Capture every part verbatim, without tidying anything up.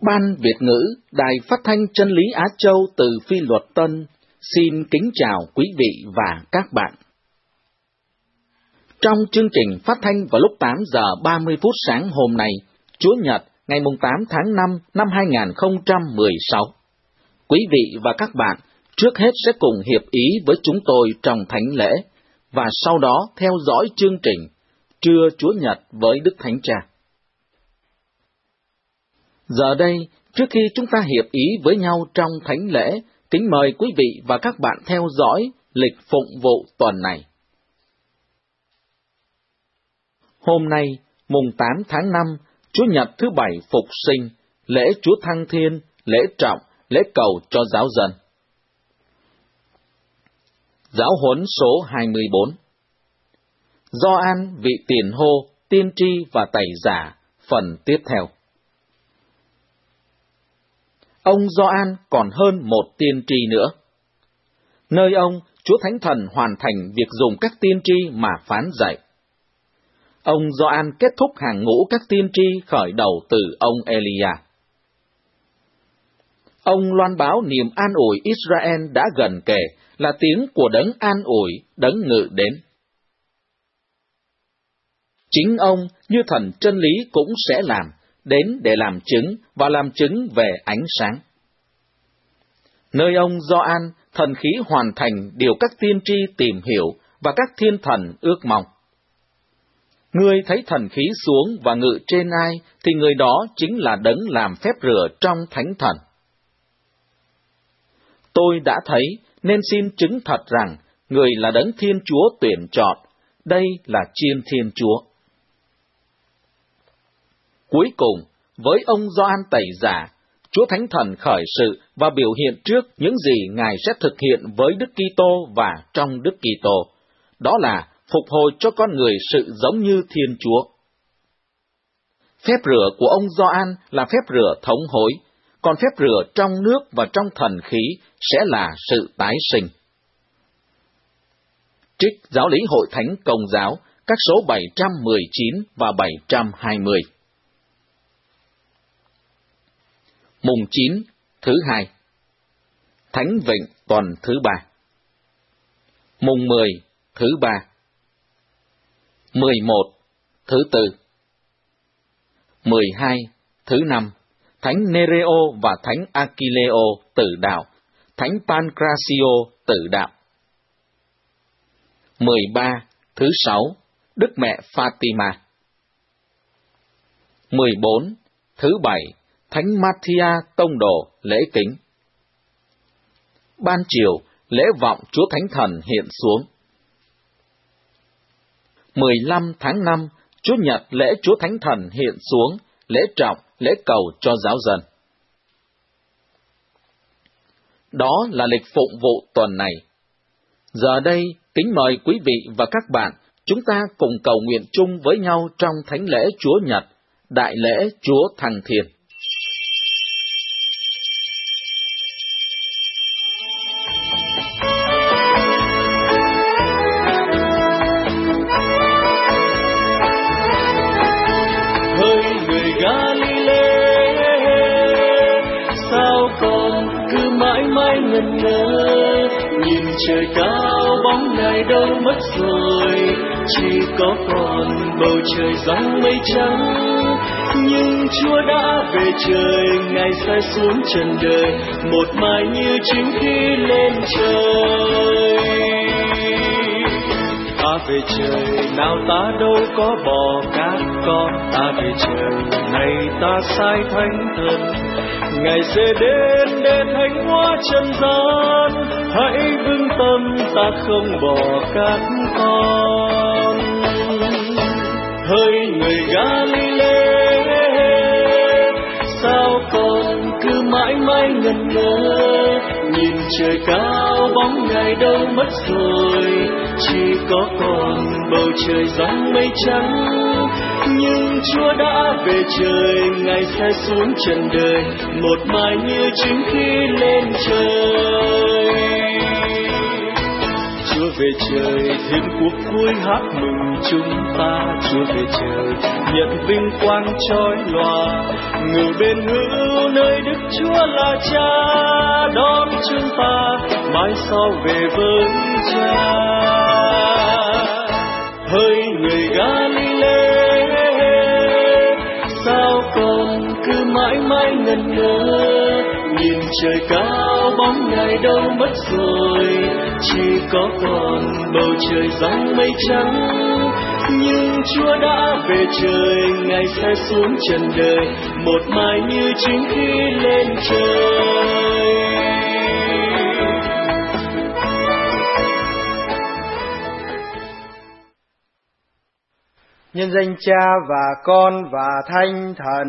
Ban Việt ngữ Đài Phát thanh Chân lý Á Châu từ Phi Luật Tân xin kính chào quý vị và các bạn. Trong chương trình phát thanh vào lúc tám giờ ba mươi phút sáng hôm nay, Chúa Nhật, ngày tám tháng năm năm hai nghìn không trăm mười sáu, quý vị và các bạn trước hết sẽ cùng hiệp ý với chúng tôi trong thánh lễ, và sau đó theo dõi chương trình Trưa Chúa Nhật với Đức Thánh Cha. Giờ đây, trước khi chúng ta hiệp ý với nhau trong thánh lễ, kính mời quý vị và các bạn theo dõi lịch phụng vụ tuần này. Hôm nay, mùng tám tháng năm, Chúa Nhật thứ bảy Phục sinh, lễ Chúa Thăng Thiên, lễ trọng, lễ cầu cho giáo dân. Giáo huấn số hai mươi bốn. Gioan vị tiền hô, tiên tri và tẩy giả, phần tiếp theo. Ông Gioan còn hơn một tiên tri nữa. Nơi ông, Chúa Thánh Thần hoàn thành việc dùng các tiên tri mà phán dạy. Ông Gioan kết thúc hàng ngũ các tiên tri khởi đầu từ ông Elia. Ông loan báo niềm an ủi Israel đã gần kề, là tiếng của đấng an ủi, đấng ngự đến. Chính ông, như thần chân lý cũng sẽ làm, đến để làm chứng và làm chứng về ánh sáng. Nơi ông Gioan, thần khí hoàn thành điều các tiên tri tìm hiểu và các thiên thần ước mong. Người thấy thần khí xuống và ngự trên ai, thì người đó chính là đấng làm phép rửa trong thánh thần. Tôi đã thấy, nên xin chứng thật rằng, người là đấng Thiên Chúa tuyển chọn, đây là chiên Thiên Chúa. Cuối cùng, với ông Gioan tẩy giả, Chúa Thánh Thần khởi sự và biểu hiện trước những gì Ngài sẽ thực hiện với Đức Kitô và trong Đức Kitô, đó là phục hồi cho con người sự giống như Thiên Chúa. Phép rửa của ông Gioan là phép rửa thống hối, còn phép rửa trong nước và trong thần khí sẽ là sự tái sinh. Trích Giáo lý Hội Thánh Công giáo, các số bảy trăm mười chín và bảy trăm hai mươi. Mùng chín, thứ hai. Thánh Vịnh tuần thứ ba. Mùng mười, thứ ba. Mười một, thứ tư. Mười hai, thứ năm. Thánh Nereo và Thánh Achilleo tử đạo, Thánh Pancratio tử đạo. Mười ba, thứ sáu. Đức Mẹ Fatima. Mười bốn, thứ bảy. Thánh Mathia tông đồ lễ kính. Ban chiều, lễ vọng Chúa Thánh Thần hiện xuống. Mười lăm tháng năm, Chúa Nhật lễ Chúa Thánh Thần hiện xuống, lễ trọng, lễ cầu cho giáo dân. Đó là lịch phụng vụ tuần này. Giờ đây, kính mời quý vị và các bạn, chúng ta cùng cầu nguyện chung với nhau trong thánh lễ Chúa Nhật, đại lễ Chúa Thăng Thiên. Ngẩn ngơ, nhìn trời cao bóng ngày đâu mất rồi, chỉ có còn bầu trời giăng mây trắng. Nhưng Chúa đã về trời, Ngài sai xuống trần đời, một mai như chính khi lên trời. Ta về trời, nào ta đâu có bỏ các con, ta về trời, này ta sai Thánh Thần. Ngài sẽ đến để thánh hóa trần gian, hãy vững tâm ta không bỏ các con. Hỡi người Galile, sao con cứ mãi mãi ngẩn ngơ, nhìn trời cao bóng Ngài đâu mất rồi, chỉ có còn bầu trời giăng mây trắng. Nhưng Chúa đã về trời, Ngài sai xuống trần đời, một mai như chính khi lên trời. Chúa về trời, thiên quốc cuối hát mừng chúng ta. Chúa về trời, nhận vinh quang chói lòa, ngự bên hữu nơi Đức Chúa là Cha, đón chúng ta mãi sau về với Cha. Hỡi người Galile, sao còn cứ mãi mãi ngẩn ngơ, nhìn trời cao bóng Ngài đâu mất rồi, chỉ có còn bầu trời giăng mây trắng. Nhưng Chúa đã về trời, Ngài sẽ xuống trần đời, một mai như chính khi lên trời. Nhân danh Cha và Con và Thánh Thần.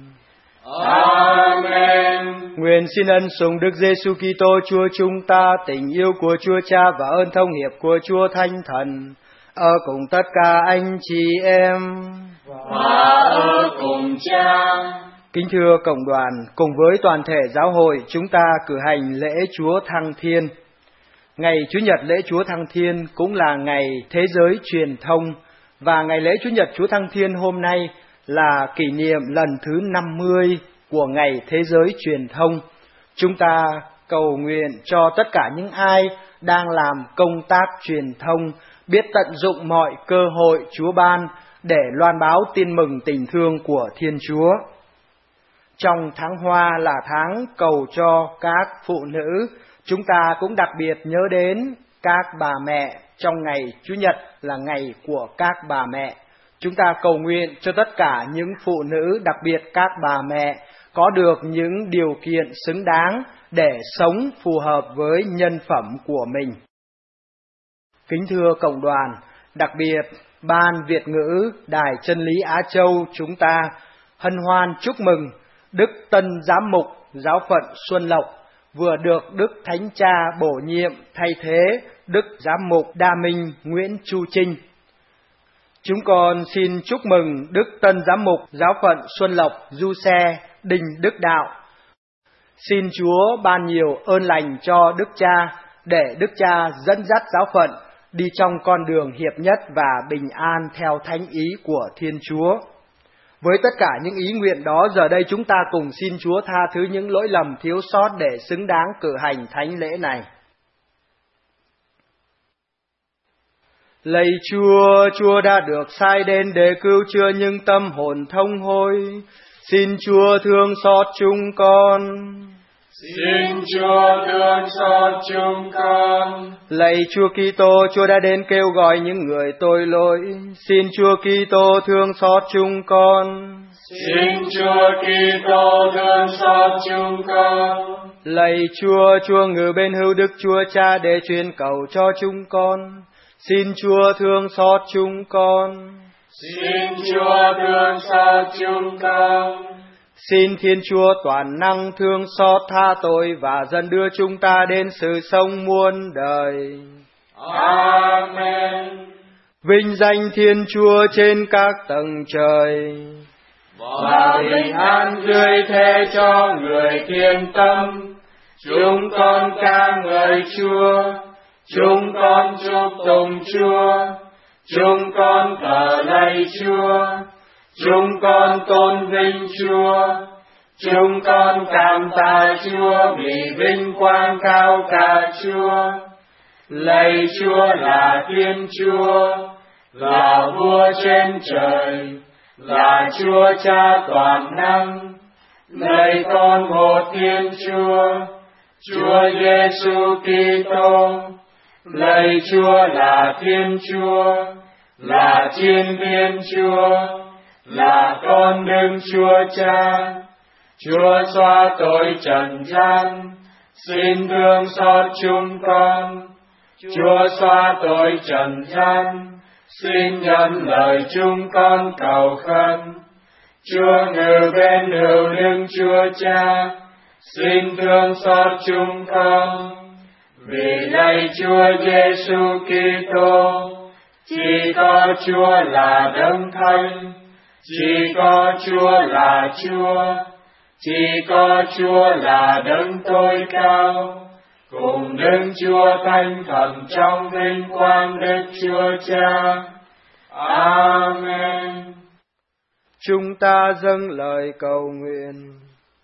Amen. Nguyện xin ân sủng Đức Giêsu Kitô Chúa chúng ta, tình yêu của Chúa Cha và ơn thông hiệp của Chúa Thánh Thần ở cùng tất cả anh chị em và ở cùng Cha. Kính thưa cộng đoàn, cùng với toàn thể giáo hội, chúng ta cử hành lễ Chúa Thăng Thiên. Ngày Chủ nhật lễ Chúa Thăng Thiên cũng là ngày thế giới truyền thông, và ngày lễ Chủ nhật Chúa Thăng Thiên hôm nay là kỷ niệm lần thứ năm mươi của ngày thế giới truyền thông. Chúng ta cầu nguyện cho tất cả những ai đang làm công tác truyền thông biết tận dụng mọi cơ hội Chúa ban để loan báo tin mừng tình thương của Thiên Chúa. Trong tháng Hoa là tháng cầu cho các phụ nữ, chúng ta cũng đặc biệt nhớ đến các bà mẹ. Trong ngày Chủ nhật là ngày của các bà mẹ. Chúng ta cầu nguyện cho tất cả những phụ nữ, đặc biệt các bà mẹ, có được những điều kiện xứng đáng để sống phù hợp với nhân phẩm của mình. Kính thưa cộng đoàn, đặc biệt Ban Việt ngữ Đài Chân lý Á Châu chúng ta hân hoan chúc mừng Đức Tân Giám mục Giáo phận Xuân Lộc vừa được Đức Thánh Cha bổ nhiệm thay thế Đức Giám mục Đa Minh Nguyễn Chu Trinh. Chúng con xin chúc mừng Đức Tân Giám mục Giáo phận Xuân Lộc Du Xe Đình Đức Đạo. Xin Chúa ban nhiều ơn lành cho Đức Cha để Đức Cha dẫn dắt giáo phận đi trong con đường hiệp nhất và bình an theo thánh ý của Thiên Chúa. Với tất cả những ý nguyện đó, giờ đây chúng ta cùng xin Chúa tha thứ những lỗi lầm thiếu sót để xứng đáng cử hành thánh lễ này. Lạy Chúa, Chúa đã được sai đến để cứu chữa những tâm hồn thông hối. Xin Chúa thương xót chúng con. Xin Chúa thương xót chúng con. Lạy Chúa Kitô, Chúa đã đến kêu gọi những người tội lỗi. Xin Chúa Kitô thương xót chúng con. Xin Chúa Kitô thương xót chúng con. Lạy Chúa, Chúa ngự bên hữu Đức Chúa Cha để truyền cầu cho chúng con. Xin Chúa thương xót chúng con. Xin Chúa thương xót chúng con. Xin Thiên Chúa toàn năng thương xót tha tội và dẫn đưa chúng ta đến sự sống muôn đời. Amen. Vinh danh Thiên Chúa trên các tầng trời, và bình an dưới thế cho người thiện tâm. Chúng con ca ngợi Chúa, chúng con chúc tụng Chúa, chúng con thờ lạy Chúa, chúng con tôn vinh Chúa, chúng con cảm tạ Chúa vì vinh quang cao cả Chúa. Lạy Chúa là Thiên Chúa, là Vua trên trời, là Chúa Cha toàn năng. Lạy Con một Thiên Chúa, Chúa Giêsu Kitô. Lạy Chúa là Thiên Chúa, là Thiên Thiên Chúa, là Con Đức Chúa Cha. Chúa xóa tội trần gian, xin thương xót chúng con. Chúa xóa tội trần gian, xin nhận lời chúng con cầu khẩn. Chúa ngự bên hữu Đức Chúa Cha, xin thương xót chúng con. Vì lạy Chúa Giêsu Kitô, chỉ có Chúa là Đấng Thánh, chỉ có Chúa là Chúa, chỉ có Chúa là Đấng tối cao, cùng Đức Chúa Thánh Thần trong vinh quang Đức Chúa Cha. Amen. Chúng ta dâng lời cầu nguyện.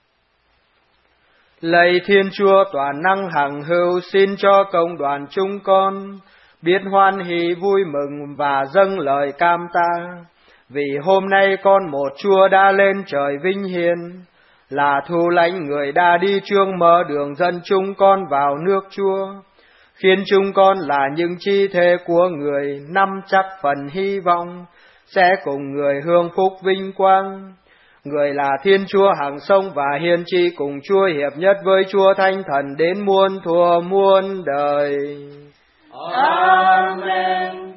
Lạy Thiên Chúa toàn năng hằng hữu, xin cho công đoàn chúng con biết hoan hỷ vui mừng và dâng lời cam ta, vì hôm nay con một Chúa đã lên trời vinh hiển, là thủ lãnh người đã đi trước mở đường dẫn chúng con vào nước Chúa, khiến chúng con là những chi thể của người nắm chắc phần hy vọng sẽ cùng người hưởng phúc vinh quang. Người là Thiên Chúa hằng sống và hiền tri cùng Chúa hiệp nhất với Chúa Thánh Thần đến muôn thuở muôn đời. Amen.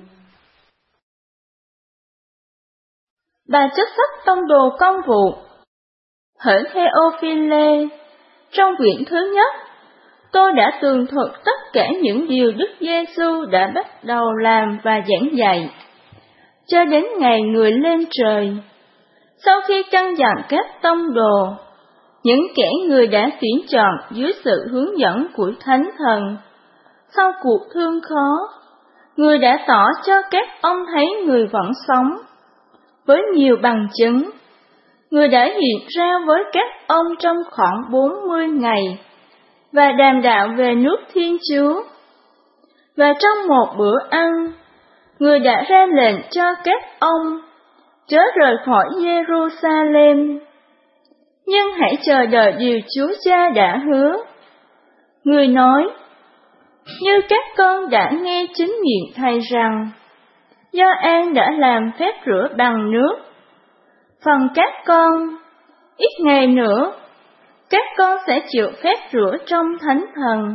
Bài chức sách tông đồ công vụ. Hỡi Theophile, trong quyển thứ nhất, tôi đã tường thuật tất cả những điều Đức Giêsu đã bắt đầu làm và giảng dạy, cho đến ngày người lên trời. Sau khi căn dặn các tông đồ, những kẻ người đã tuyển chọn dưới sự hướng dẫn của Thánh Thần, sau cuộc thương khó, người đã tỏ cho các ông thấy người vẫn sống. Với nhiều bằng chứng, người đã hiện ra với các ông trong khoảng bốn mươi ngày và đàm đạo về nước Thiên Chúa. Và trong một bữa ăn, người đã ra lệnh cho các ông chớ rời khỏi Jerusalem, nhưng hãy chờ đợi điều Chúa Cha đã hứa. Người nói, như các con đã nghe chính miệng Thầy rằng, Gioan đã làm phép rửa bằng nước. Phần các con, ít ngày nữa, các con sẽ chịu phép rửa trong Thánh Thần.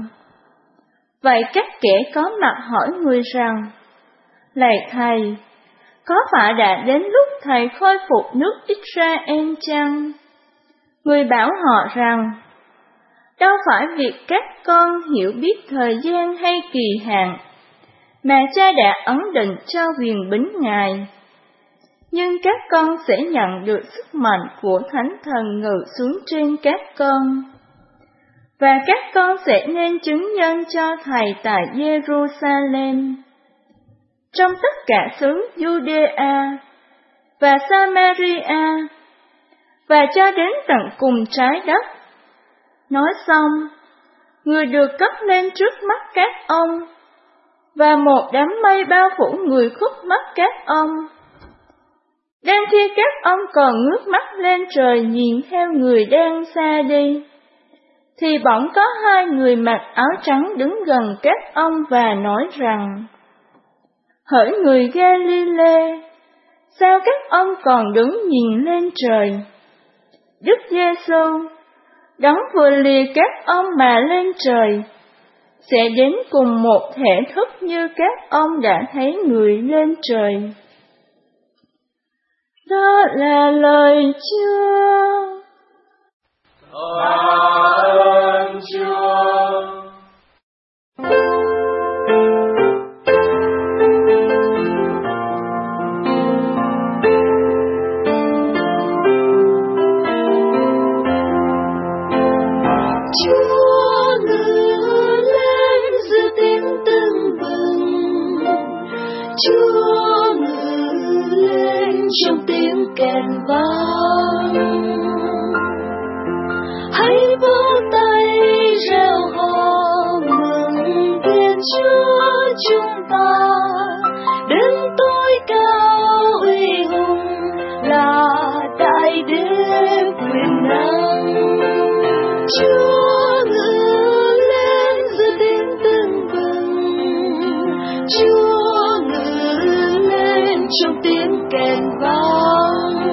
Vậy các kẻ có mặt hỏi người rằng, lạy Thầy, có phải đã đến lúc Thầy khôi phục nước Israel chăng? Người bảo họ rằng, đâu phải việc các con hiểu biết thời gian hay kỳ hạn, mà Cha đã ấn định cho quyền bính Ngài. Nhưng các con sẽ nhận được sức mạnh của Thánh Thần ngự xuống trên các con. Và các con sẽ nên chứng nhân cho Thầy tại Jerusalem, trong tất cả xứ Judea và Samaria, và cho đến tận cùng trái đất. Nói xong, người được cất lên trước mắt các ông, và một đám mây bao phủ người khuất mắt các ông. Đang khi các ông còn ngước mắt lên trời nhìn theo người đang xa đi, thì bỗng có hai người mặc áo trắng đứng gần các ông và nói rằng, hỡi người Galilee, sao các ông còn đứng nhìn lên trời? Đức Giêsu, đấng vừa lìa các ông mà lên trời, sẽ đến cùng một thể thức như các ông đã thấy người lên trời. Đó là lời Chúa. Tạ ơn Chúa. Chúa ngự lên giữa tiếng tưng bừng, Chúa ngự lên trong tiếng kèn vang. Hãy vỗ tay reo hò mừng Thiên Chúa chúng ta, đến tối cao uy hùng là đại đế quyền năng. Chúa ngự lên giữa tiếng tưng bừng, Chúa ngự lên trong tiếng kèn vang.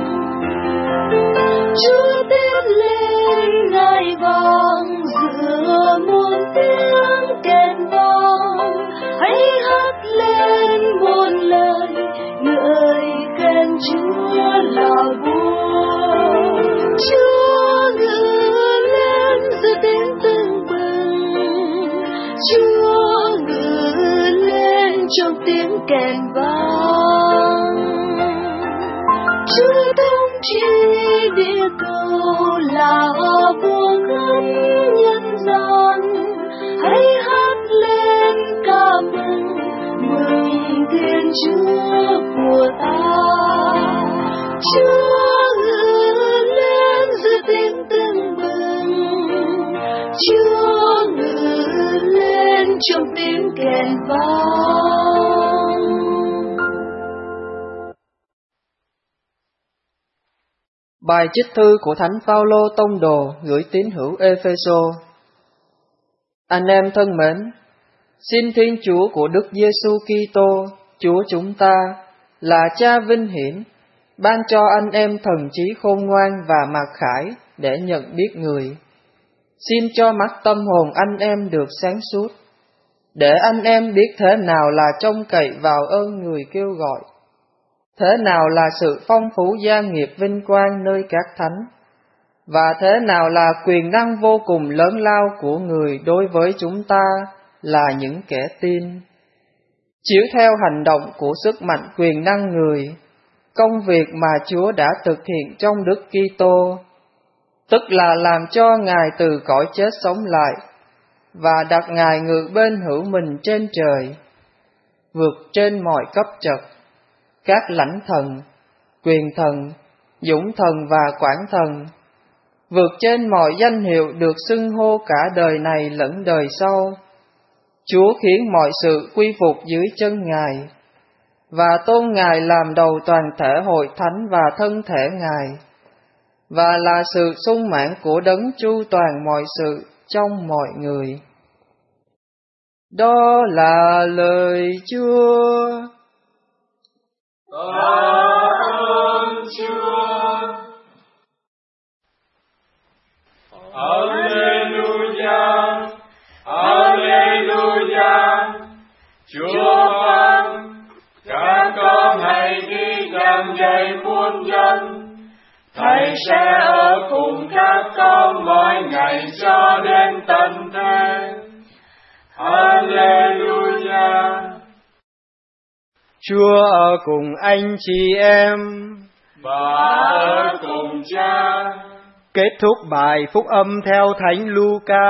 Chúa tiến lên ngai vàng giữa muôn tiếng kèn vang. Hãy hát lên muôn lời ngợi khen Chúa là vua. Chúa ngự lên Chúa của ta. Chúa ngự lên giữa tiếng tưng bừng, Chúa ngự lên trong tiếng kèn vang. Bài trích thư của Thánh Phaolô tông đồ gửi tín hữu Ê-phê-sô. Anh em thân mến, xin Thiên Chúa của Đức Giêsu Kitô, Chúa chúng ta, là Cha vinh hiển, ban cho anh em thần trí khôn ngoan và mặc khải để nhận biết người. Xin cho mắt tâm hồn anh em được sáng suốt, để anh em biết thế nào là trông cậy vào ơn người kêu gọi, thế nào là sự phong phú gia nghiệp vinh quang nơi các thánh, và thế nào là quyền năng vô cùng lớn lao của người đối với chúng ta là những kẻ tin. Chiếu theo hành động của sức mạnh quyền năng người, công việc mà Chúa đã thực hiện trong Đức Kitô, tức là làm cho Ngài từ cõi chết sống lại và đặt Ngài ngự bên hữu mình trên trời, vượt trên mọi cấp trật, các lãnh thần, quyền thần, dũng thần và quản thần, vượt trên mọi danh hiệu được xưng hô cả đời này lẫn đời sau. Chúa khiến mọi sự quy phục dưới chân Ngài, và tôn Ngài làm đầu toàn thể hội thánh và thân thể Ngài, và là sự sung mãn của đấng chu toàn mọi sự trong mọi người. Đó là lời Chúa. Tạ ơn Chúa. Alleluia, Alleluia. Chúa phán, các con hãy đi giảng dạy muôn dân. Thầy sẽ ở cùng các con mỗi ngày cho đến tận thế. Alleluia. Chúa ở cùng anh chị em và ở cùng Cha. Kết thúc bài phúc âm theo Thánh Luca.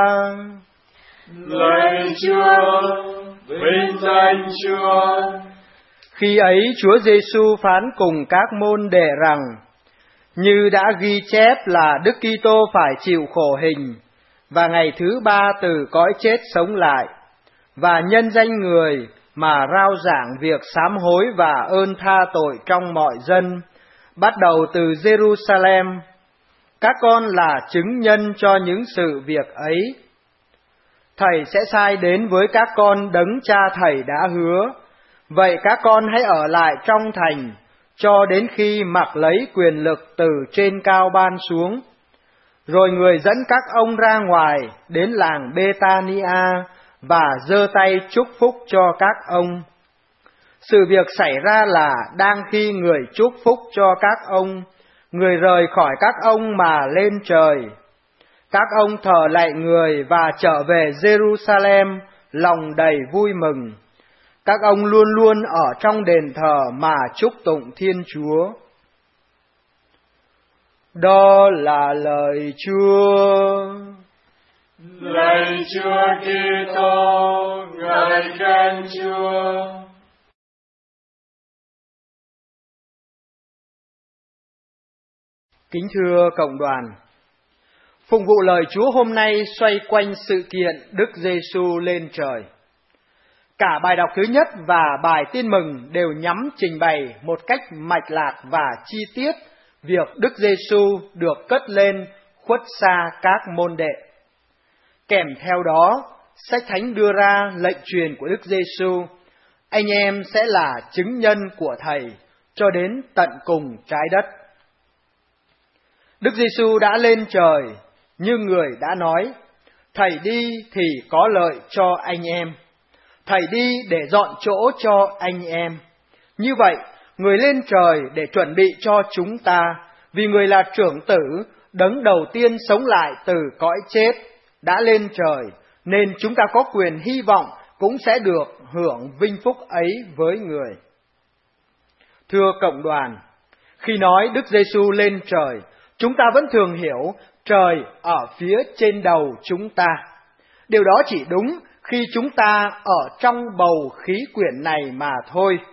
Lạy Chúa, vinh danh Chúa. Khi ấy Chúa Giêsu phán cùng các môn đệ rằng: như đã ghi chép là Đức Kitô phải chịu khổ hình và ngày thứ ba từ cõi chết sống lại, và nhân danh người mà rao giảng việc sám hối và ơn tha tội trong mọi dân, bắt đầu từ Jerusalem. Các con là chứng nhân cho những sự việc ấy. Thầy sẽ sai đến với các con đấng cha thầy đã hứa. Vậy các con hãy ở lại trong thành, cho đến khi mặc lấy quyền lực từ trên cao ban xuống. Rồi người dẫn các ông ra ngoài đến làng Bethania và giơ tay chúc phúc cho các ông. Sự việc xảy ra là đang khi người chúc phúc cho các ông, người rời khỏi các ông mà lên trời. Các ông thờ lạy người và trở về Jerusalem lòng đầy vui mừng. Các ông luôn luôn ở trong đền thờ mà chúc tụng Thiên Chúa. Đó là lời Chúa. Lạy Chúa Kitô, ngợi khen Chúa. Kính thưa cộng đoàn, phụng vụ lời Chúa hôm nay xoay quanh sự kiện Đức Giêsu lên trời. Cả bài đọc thứ nhất và bài tin mừng đều nhắm trình bày một cách mạch lạc và chi tiết việc Đức Giêsu được cất lên khuất xa các môn đệ. Kèm theo đó, sách thánh đưa ra lệnh truyền của Đức Giêsu: anh em sẽ là chứng nhân của Thầy cho đến tận cùng trái đất. Đức Giêsu đã lên trời, như người đã nói: Thầy đi thì có lợi cho anh em. Thầy đi để dọn chỗ cho anh em. Như vậy, người lên trời để chuẩn bị cho chúng ta, vì người là trưởng tử, đấng đầu tiên sống lại từ cõi chết, đã lên trời, nên chúng ta có quyền hy vọng cũng sẽ được hưởng vinh phúc ấy với người. Thưa cộng đoàn, khi nói Đức Giêsu lên trời, chúng ta vẫn thường hiểu trời ở phía trên đầu chúng ta. Điều đó chỉ đúng khi chúng ta ở trong bầu khí quyển này mà thôi.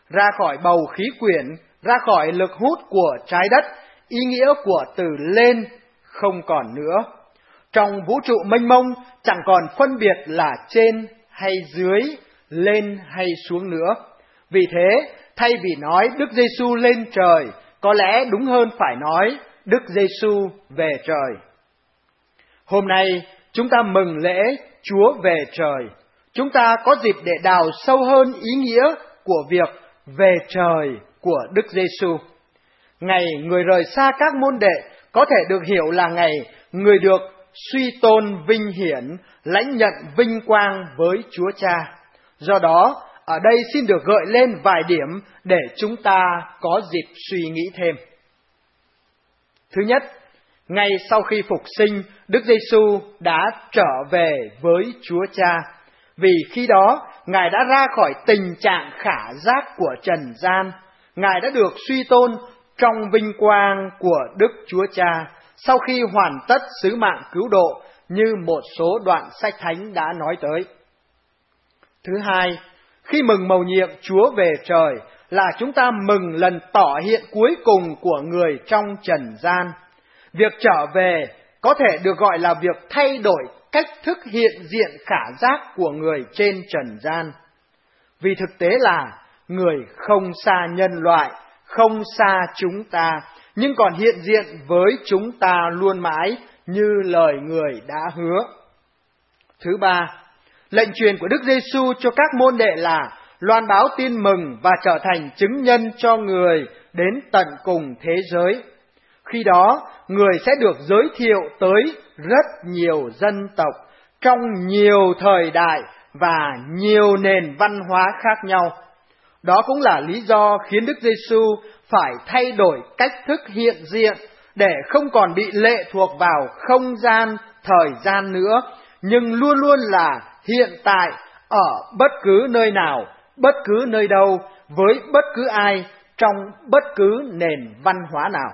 ra khỏi bầu khí quyển, ra khỏi lực hút của trái đất, ý nghĩa của từ lên không còn nữa. Trong vũ trụ mênh mông chẳng còn phân biệt là trên hay dưới, lên hay xuống nữa. Vì thế, thay vì nói Đức Giêsu lên trời, có lẽ đúng hơn phải nói Đức Giêsu về trời. Hôm nay, chúng ta mừng lễ Chúa về trời. Chúng ta có dịp để đào sâu hơn ý nghĩa của việc về trời của Đức Giêsu. Ngày người rời xa các môn đệ có thể được hiểu là ngày người được suy tôn vinh hiển, lãnh nhận vinh quang với Chúa Cha. Do đó, ở đây xin được gợi lên vài điểm để chúng ta có dịp suy nghĩ thêm. Thứ nhất, ngay sau khi phục sinh, Đức Giêsu đã trở về với Chúa Cha. Vì khi đó, Ngài đã ra khỏi tình trạng khả giác của trần gian. Ngài đã được suy tôn trong vinh quang của Đức Chúa Cha sau khi hoàn tất sứ mạng cứu độ như một số đoạn sách thánh đã nói tới. Thứ hai, khi mừng mầu nhiệm Chúa về trời là chúng ta mừng lần tỏ hiện cuối cùng của người trong trần gian. Việc trở về có thể được gọi là việc thay đổi cách thức hiện diện khả giác của người trên trần gian. Vì thực tế là người không xa nhân loại, không xa chúng ta, nhưng còn hiện diện với chúng ta luôn mãi như lời người đã hứa. Thứ ba, lệnh truyền của Đức Giêsu cho các môn đệ là loan báo tin mừng và trở thành chứng nhân cho người đến tận cùng thế giới. Khi đó, người sẽ được giới thiệu tới rất nhiều dân tộc, trong nhiều thời đại và nhiều nền văn hóa khác nhau. Đó cũng là lý do khiến Đức Giêsu phải thay đổi cách thức hiện diện để không còn bị lệ thuộc vào không gian, thời gian nữa, nhưng luôn luôn là hiện tại ở bất cứ nơi nào, bất cứ nơi đâu, với bất cứ ai, trong bất cứ nền văn hóa nào.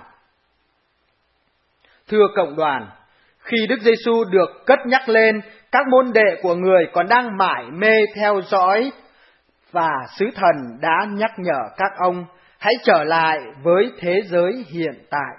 Thưa cộng đoàn, khi Đức Giêsu được cất nhắc lên, các môn đệ của người còn đang mải mê theo dõi, và sứ thần đã nhắc nhở các ông hãy trở lại với thế giới hiện tại.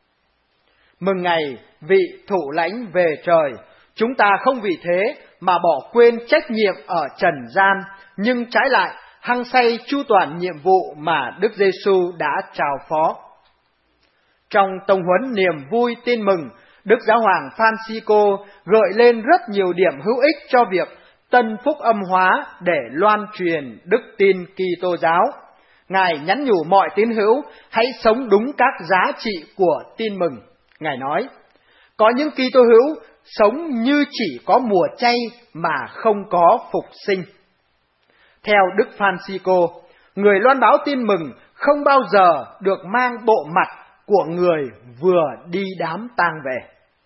Mừng ngày vị thủ lãnh về trời, chúng ta không vì thế mà bỏ quên trách nhiệm ở trần gian, nhưng trái lại hăng say chu toàn nhiệm vụ mà Đức Giêsu đã trao phó. Trong tông huấn niềm vui tin mừng, Đức Giáo hoàng Francisco gợi lên rất nhiều điểm hữu ích cho việc tân phúc âm hóa để loan truyền đức tin Kitô giáo. Ngài nhắn nhủ mọi tín hữu hãy sống đúng các giá trị của tin mừng. Ngài nói, có những Kitô hữu sống như chỉ có mùa chay mà không có phục sinh. Theo Đức Francisco, người loan báo tin mừng không bao giờ được mang bộ mặt của người vừa đi đám tang về.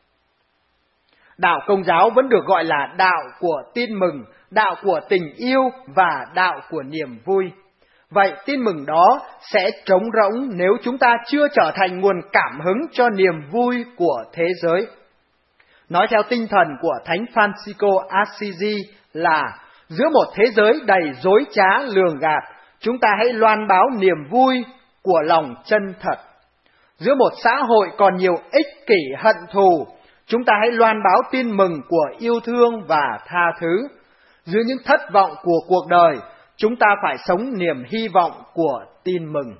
Đạo Công giáo vẫn được gọi là đạo của tin mừng, đạo của tình yêu và đạo của niềm vui. Vậy tin mừng đó sẽ trống rỗng nếu chúng ta chưa trở thành nguồn cảm hứng cho niềm vui của thế giới. Nói theo tinh thần của Thánh Francisco Assisi là giữa một thế giới đầy dối trá lường gạt, chúng ta hãy loan báo niềm vui của lòng chân thật. Giữa một xã hội còn nhiều ích kỷ hận thù, chúng ta hãy loan báo tin mừng của yêu thương và tha thứ. Dưới những thất vọng của cuộc đời, chúng ta phải sống niềm hy vọng của tin mừng.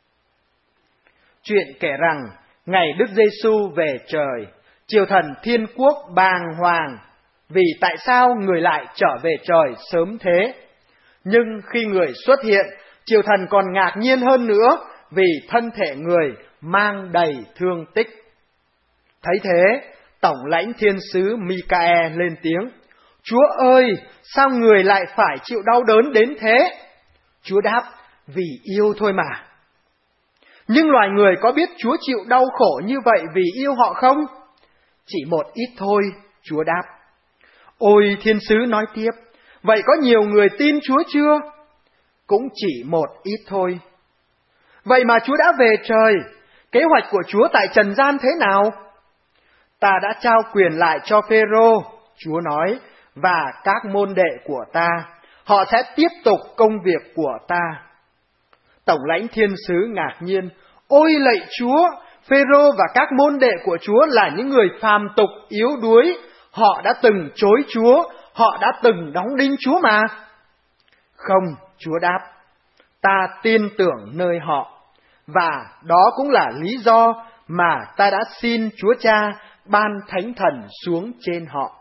Chuyện kể rằng, ngày Đức Giêsu về trời, triều thần thiên quốc bàng hoàng, vì tại sao người lại trở về trời sớm thế? Nhưng khi người xuất hiện, triều thần còn ngạc nhiên hơn nữa, vì thân thể người mang đầy thương tích. Thấy thế, tổng lãnh thiên sứ Micae lên tiếng, Chúa ơi, sao người lại phải chịu đau đớn đến thế? Chúa đáp, vì yêu thôi mà. Nhưng loài người có biết Chúa chịu đau khổ như vậy vì yêu họ không? Chỉ một ít thôi, Chúa đáp. Ôi, thiên sứ nói tiếp, vậy có nhiều người tin Chúa chưa? Cũng chỉ một ít thôi. Vậy mà Chúa đã về trời, kế hoạch của Chúa tại trần gian thế nào? Ta đã trao quyền lại cho Phêrô, Chúa nói, và các môn đệ của ta, họ sẽ tiếp tục công việc của ta. Tổng lãnh thiên sứ ngạc nhiên: Ôi lạy Chúa, Phêrô và các môn đệ của Chúa là những người phàm tục yếu đuối, họ đã từng chối Chúa, họ đã từng đóng đinh Chúa mà. Không, Chúa đáp, ta tin tưởng nơi họ, và đó cũng là lý do mà ta đã xin Chúa Cha ban Thánh Thần xuống trên họ.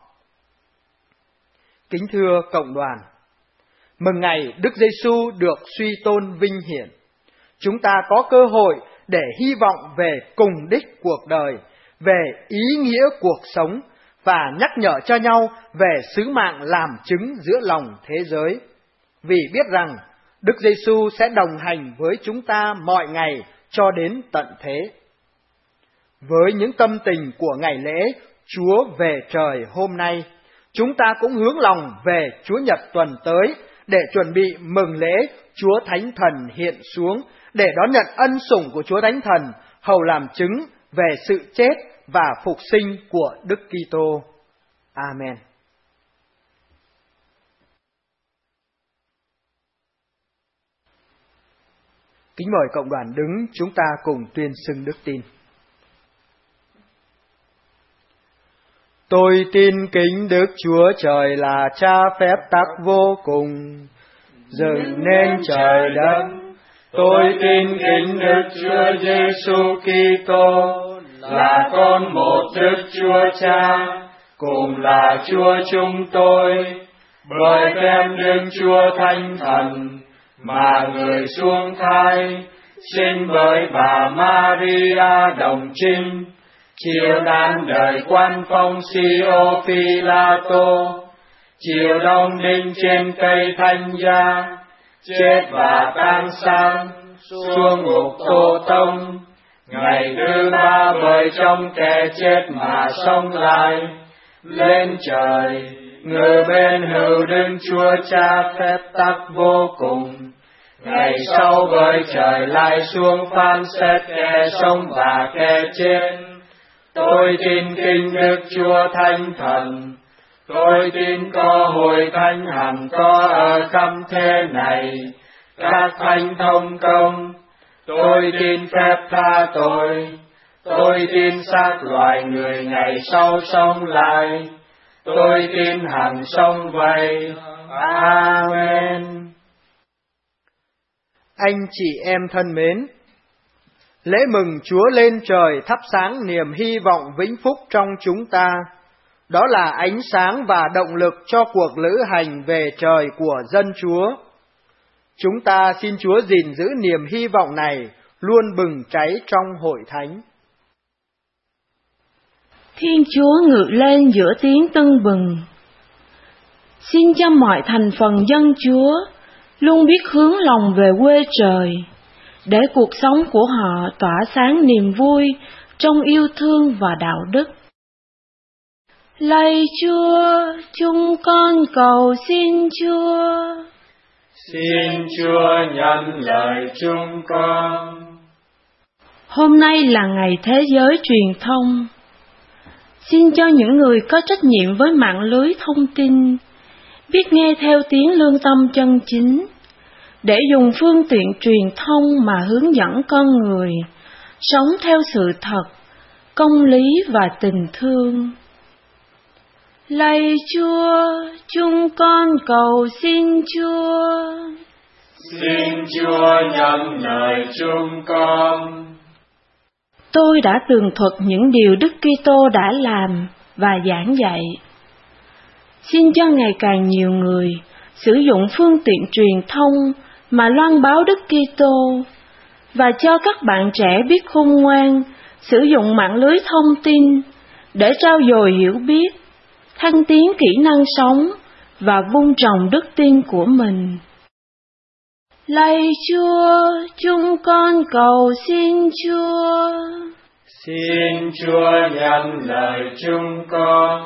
Kính thưa cộng đoàn, mừng ngày Đức Giêsu được suy tôn vinh hiển, chúng ta có cơ hội để hy vọng về cùng đích cuộc đời, về ý nghĩa cuộc sống và nhắc nhở cho nhau về sứ mạng làm chứng giữa lòng thế giới. Vì biết rằng Đức Giêsu sẽ đồng hành với chúng ta mọi ngày cho đến tận thế. Với những tâm tình của ngày lễ Chúa về trời hôm nay, chúng ta cũng hướng lòng về Chúa Nhật tuần tới để chuẩn bị mừng lễ Chúa Thánh Thần hiện xuống, để đón nhận ân sủng của Chúa Thánh Thần, hầu làm chứng về sự chết và phục sinh của Đức Kitô. Amen. Kính mời cộng đoàn đứng, chúng ta cùng tuyên xưng đức tin. Tôi tin kính Đức Chúa Trời là Cha phép tắc vô cùng, dựng nên trời đất. Tôi tin kính Đức Chúa Giêsu Kitô là con một Đức Chúa Cha, cùng là Chúa chúng tôi, bởi phép Đức Chúa Thánh Thần mà người xuống thai, sinh bởi bà Maria đồng trinh, chịu nạn đời quan phong Pôncio Phi-la-tô, chịu đóng đinh trên cây thánh giá, chết và tang sang, xuống ngục Tô Tông, ngày thứ ba bởi trong kẻ chết mà sống lại, lên trời, ngự bên hữu Đức Chúa Cha phép tắc vô cùng. Ngày sau bởi trời lại xuống phán xét kẻ sống và kẻ chết. Tôi tin kính Đức Chúa Thánh Thần. Tôi tin có hội thánh hằng có ở khắp thế này, các thánh thông công. Tôi tin phép tha tội. Tôi tin xác loài người ngày sau sống lại. Tôi tin hằng sống vậy. Amen. Anh chị em thân mến, lễ mừng Chúa lên trời thắp sáng niềm hy vọng vĩnh phúc trong chúng ta. Đó là ánh sáng và động lực cho cuộc lữ hành về trời của dân Chúa. Chúng ta xin Chúa gìn giữ niềm hy vọng này luôn bừng cháy trong hội thánh. Thiên Chúa ngự lên giữa tiếng tưng bừng. Xin cho mọi thành phần dân Chúa luôn biết hướng lòng về quê trời, để cuộc sống của họ tỏa sáng niềm vui trong yêu thương và đạo đức. Lạy Chúa, chúng con cầu xin Chúa. Xin Chúa nhận lời chúng con. Hôm nay là ngày thế giới truyền thông. Xin cho những người có trách nhiệm với mạng lưới thông tin biết nghe theo tiếng lương tâm chân chính, để dùng phương tiện truyền thông mà hướng dẫn con người sống theo sự thật, công lý và tình thương. Lạy Chúa, chúng con cầu xin Chúa. Xin Chúa nhận lời chúng con. Tôi đã tường thuật những điều Đức Kitô đã làm và giảng dạy. Xin cho ngày càng nhiều người sử dụng phương tiện truyền thông mà loan báo Đức Kitô, và cho các bạn trẻ biết khôn ngoan sử dụng mạng lưới thông tin để trau dồi hiểu biết, thăng tiến kỹ năng sống và vun trồng đức tin của mình. Lạy Chúa, chúng con cầu xin Chúa. Xin Chúa nhận lời chúng con.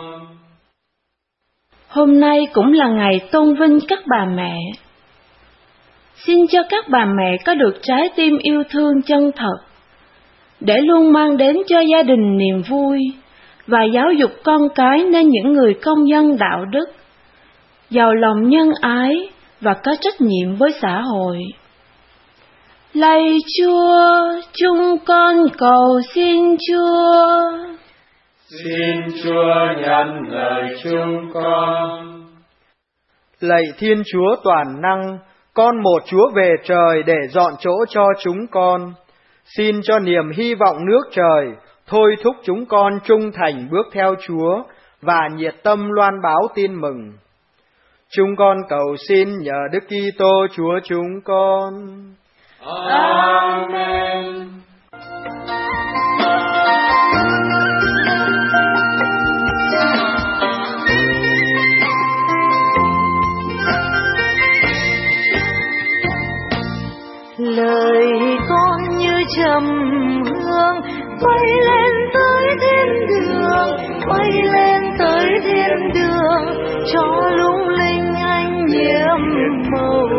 Hôm nay cũng là ngày tôn vinh các bà mẹ. Xin cho các bà mẹ có được trái tim yêu thương chân thật, để luôn mang đến cho gia đình niềm vui và giáo dục con cái nên những người công dân đạo đức, giàu lòng nhân ái và có trách nhiệm với xã hội. Lạy Chúa, chúng con cầu xin Chúa. Xin Chúa nhận lời chúng con. Lạy Thiên Chúa toàn năng, con một Chúa về trời để dọn chỗ cho chúng con. Xin cho niềm hy vọng nước trời thôi thúc chúng con trung thành bước theo Chúa và nhiệt tâm loan báo tin mừng. Chúng con cầu xin nhờ Đức Kitô Chúa chúng con. Amen. Lời con như trầm hương bay lên tới thiên đường, bay lên tới thiên đường, cho lung linh anh nhiễm màu.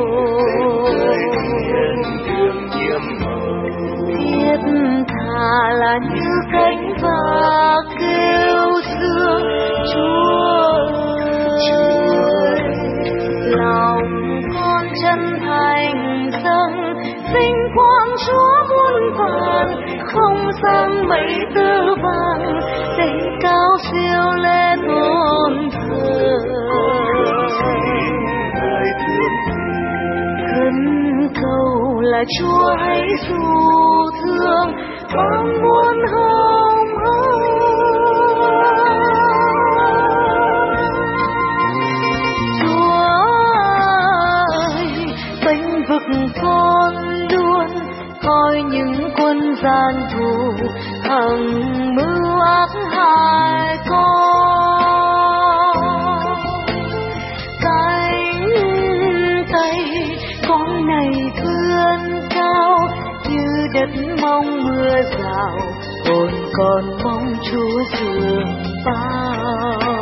Thiết tha là như cánh và kêu sương, Chúa ơi, lòng con chân thành dâng vinh quang Chúa muôn vàn, không gian mấy tơ vàng để cao siêu lễ tôn thờ. Khấn cầu là Chúa hãy dù thương con muôn hồng ân. Chúa ơi, bênh vực con luôn coi những quân gian thù hằng mưu ác hại con. Cánh tay con này vươn cao như đất mong mưa rào, hồn con mong Chúa dường bao.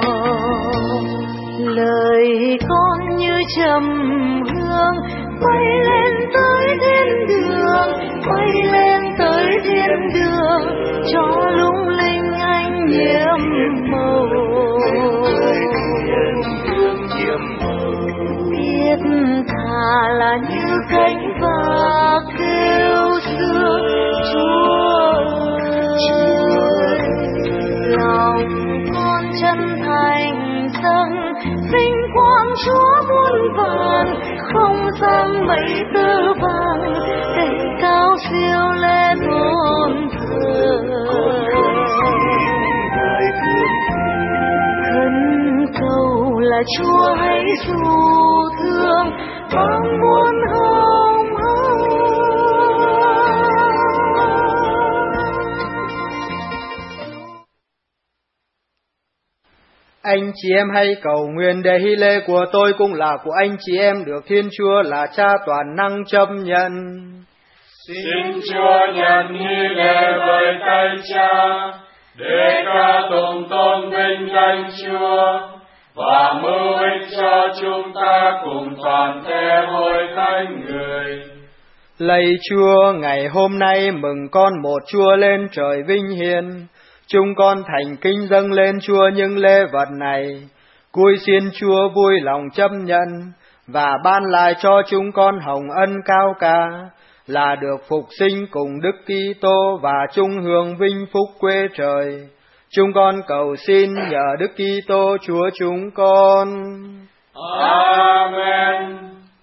Lời con như trầm hương bay lên tới thiên đường, bay lên tới thiên đường, cho lung linh anh nhiễm màu. Thiết tha là như cánh và kêu sương, Chúa ơi, lòng con chân thành dâng vinh quang Chúa muôn vàn, không gian mấy tơ vàng để cao siêu lễ tôn thờ. Khấn cầu là Chúa hãy dù thương con muôn hồng ân. Anh chị em hãy cầu nguyện để hy lễ của tôi cũng là của anh chị em được Thiên Chúa là Cha toàn năng chấp nhận. Xin Chúa nhận hy lễ với tay Cha, để ca tụng tôn vinh danh Chúa và mưu ích cho chúng ta cùng toàn thể hội thánh người. Lạy Chúa, ngày hôm nay mừng con một Chúa lên trời vinh hiển. Chúng con thành kính dâng lên Chúa những lễ vật này, cúi xin Chúa vui lòng chấp nhận và ban lại cho chúng con hồng ân cao cả, là được phục sinh cùng Đức Kitô và chung hưởng vinh phúc quê trời. Chúng con cầu xin nhờ Đức Kitô Chúa chúng con. Amen.